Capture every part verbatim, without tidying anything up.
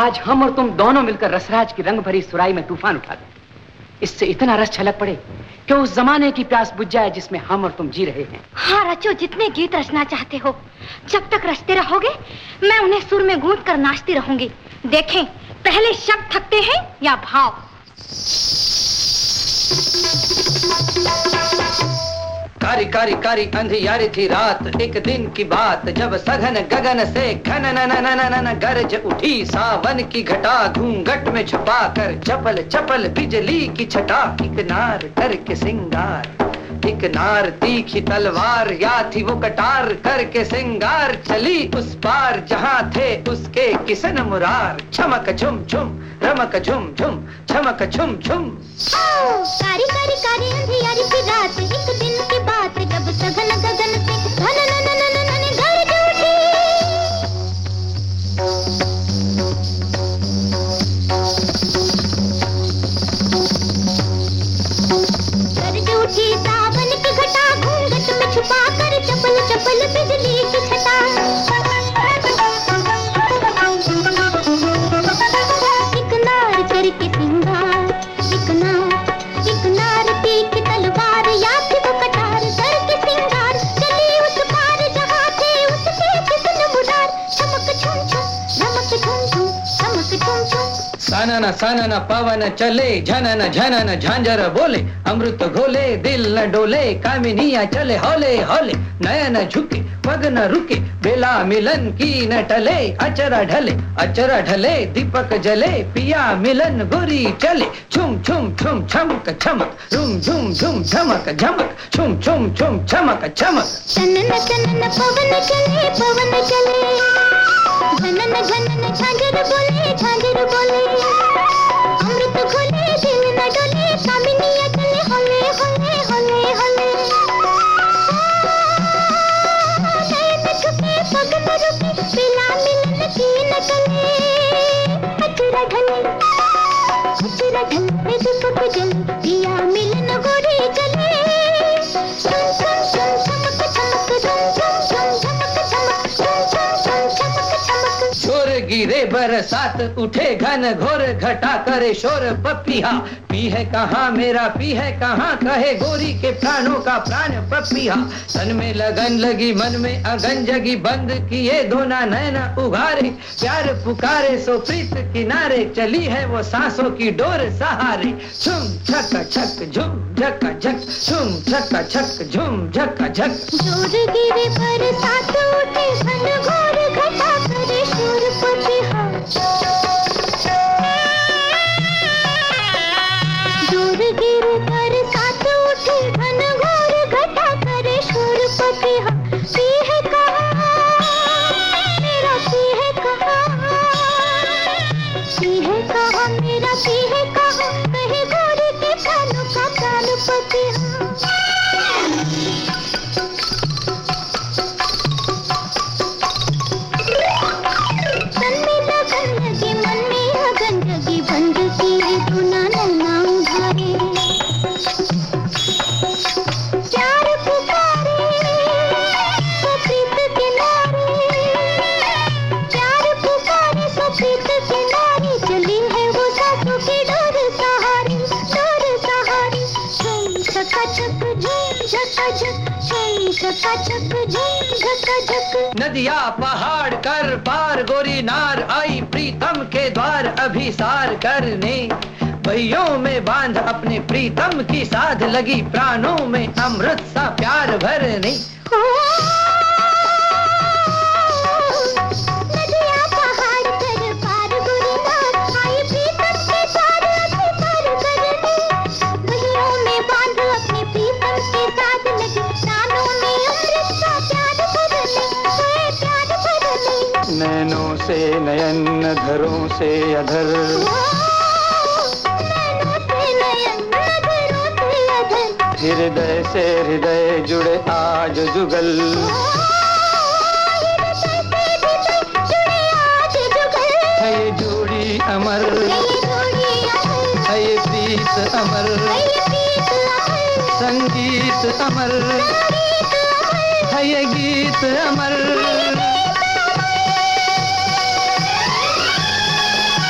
आज हम और तुम दोनों मिलकर रसराज की रंग भरी सुराई में तूफान उठा दें। इससे इतना रस छलक पड़े कि उस जमाने की प्यास बुझ जाए जिसमें हम और तुम जी रहे हैं। हाँ रचो, जितने गीत रचना चाहते हो। जब तक रचते रहोगे मैं उन्हें सुर में गूंथ कर नाचती रहूंगी। देखें पहले शब्द थकते हैं या भाव। कारी कारी कारी अंधियारी थी रात, एक दिन की बात जब सघन गगन से घन न न न न न गरज उठी सावन की घटा, घूंघट में छुपा कर चपल चपल बिजली की छटा। एक नार करके सिंगार, एक नार तीखी तलवार, या थी वो कटार करके सिंगार, चली उस पार जहाँ थे उसके किसन मुरार। छमक झुम झुम रमक झुम झुम छमक झुम झुम। कारी कारी कारी अंधियारी थी रात, एक दिन की बात जब सघन गगन से घन न न न न न गरज उठी। गरज उठी सावन की घटा, घूंघट में छुपा कर चपल चपल बिजली की छटा। एक नार करके सिंगार, एक नार एक नार तीखी तलवार, या थी वो कटार करके सिंगार, चली उस पार जहाँ थे उसके किसन मुरार। चमक झुम झुम रमक झुम झुम चमक झुम झुम। सनन सनन पवन चले, झनन झनन झांझर बोले, अमृत घोले दिल न डोले, कामिनिया चले हौले हौले, नयन झुके पग न रुके, बेला मिलन की न टले, अचरा ढले अचरा ढले दीपक जले, पिया मिलन गोरी चले, छुम छुम छुम छमक छमक, रुम झुम झुम झमक झमक, छुम छुम छुम छमक छमक। सनन सनन पवन चले पवन चले, झनन झनन झांझर बोले झांझर बोले, अमृत घोले दिल न डोले, कामिनिया चले होले होले होले होले। नयन झुके पग न रुके, बेला मिलन की न टले, अचरा ढले अचरा ढले दीपक जले, पिया मिलन गोरी चले। झुम झुम झुम चमक चमक, झुम झुम झुम चमक चमक, झुम झुम झुम चमक चमक। शोर गिरे बरसात उठे घन घोर घटा करे शोर पपिया, पी है कहाँ मेरा पी है कहाँ, कहे गोरी के प्राणों का प्राण पपिया। तन में लगन लगी मन में अगन जगी, बंद किए दोना नैना उघारे, प्यार पुकारे सो प्रीत किनारे, चली है वो सांसों की डोर सहारे। झुम झक झक झुम झक झक, झुम झक झक झुम झक झक। जोर गिरे बरसात उठे घन घोर घटा करे शोर पपिया, जोर गिरे बरसात उठे घन घोर घटा करे शोर पपिया। पी है कहाँ मेरा पी है कहाँ, पी है कहाँ मेरा पी है कहाँ, कहे गोरी के कानों का प्राण पपिया। तन में लगन लगी मन में अगन लगी, बंद की दुना नैना उघारे, प्यार पुकारे सो प्रीत के नारे, प्यार पुकारे सो प्रीत के नारे, चली है वो सांसों की डोर सहारी डोर सहारी। झुम झका झक झुम झका झक, झुम झका झक झुम झका झक। नदिया पहाड़ कर पार गोरी नार आई, प्रीतम के द्वार अभिसार करने, पहियों में बांध अपने प्रीतम की साध, लगी प्राणों में अमृत सा प्यार भरने। नदिया पहाड़ कर पार गोरी नार आई, प्रीतम के द्वार अभिसार करने, पहियों में बांध अपने प्रीतम के साथ, लगी प्राणों में अमृत सा प्यार भरने, ओए प्यार भरने। नैनों से नयन अधरों से अधर, नैनों से नयन अधरों से अधर, हृदय से हृदय जुड़े आज जुगल, हृदय से हृदय जुड़े आज जुगल। है ये जोड़ी अमर, ये जोड़ी अमर, है ये प्रीत अमर, ये प्रीत अमर, संगीत अमर, संगीत अमर, है ये गीत अमर।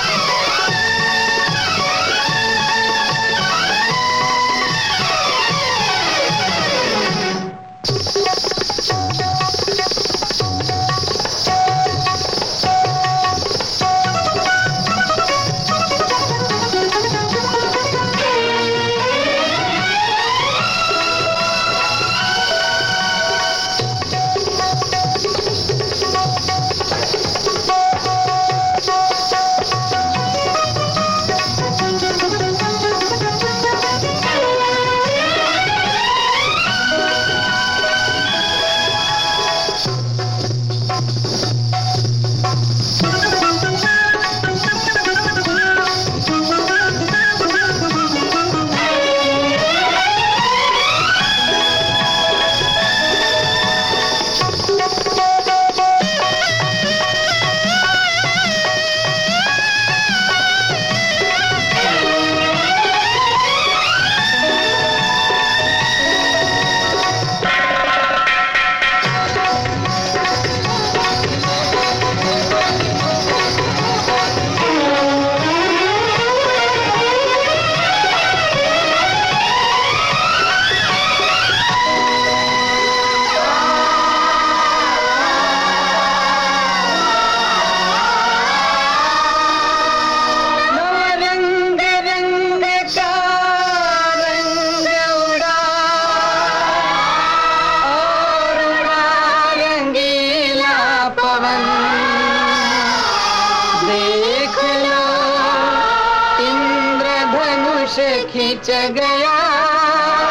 से खींच गया